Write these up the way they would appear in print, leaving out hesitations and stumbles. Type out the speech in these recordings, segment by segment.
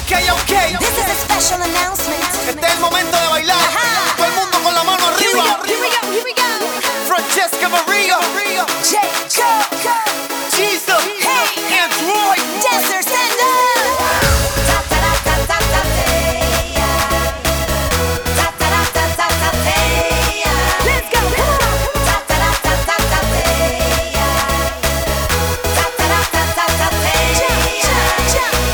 Ok. This is a special announcement. Este es el momento de bailar. Todo el mundo con la mano Here we arriba. go, here we go, here we go. Francesca Maria, Jacob, Jesus, hey, and Troy. dancers stand up. Ta ta ta ta ta ta hey, ta ta ta ta ta ta hey. Let's go, come on. Ta ta ta ta ta ta hey, ta ta ta ta ta ta hey. Jump, jump, jump.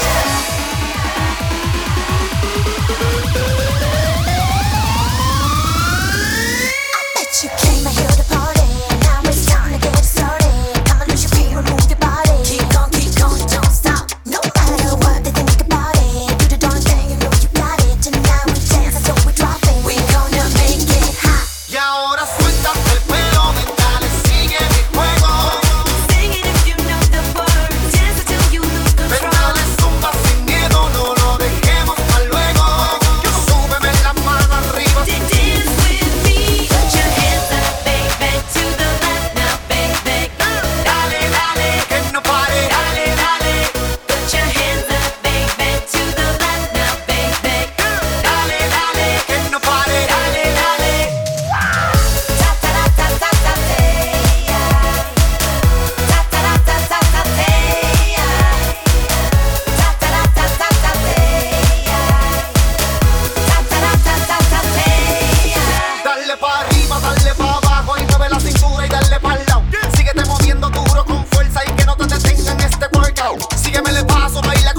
I bet you came out here to party. Now it's time to get started. Come on, lose your fear, move your body. Keep going, don't stop. No matter what they think about it. Do the darn thing, you know you got it. Tonight we dance until we drop it. We gonna make it hot. Y ahora suéltate el pelo, ven, dale, sigue mi juego. Sing it if you know the words. Dance until you lose Ven, control. dale, zumba sin miedo, no lo dejemos para luego. Súbeme la mano arriba. Dance with me. Put your hands up, baby, to the left now, baby. Dale, dale, que no pare. Dale, dale. Put your hands up, baby, to the left now, baby. Dale, dale, que no pare. Dale, dale. Ta ta ta ta ta ta hey. Ta ta ta ta ta ta hey. Ta ta ta ta ta ta hey. Ta ta ta ta ta hey. Dale pa' arriba, dale pa' abajo y mueve la cintura y dale pa'l lado. Síguete moviendo duro con fuerza y que no te detengan este workout. Sígueme el paso, baila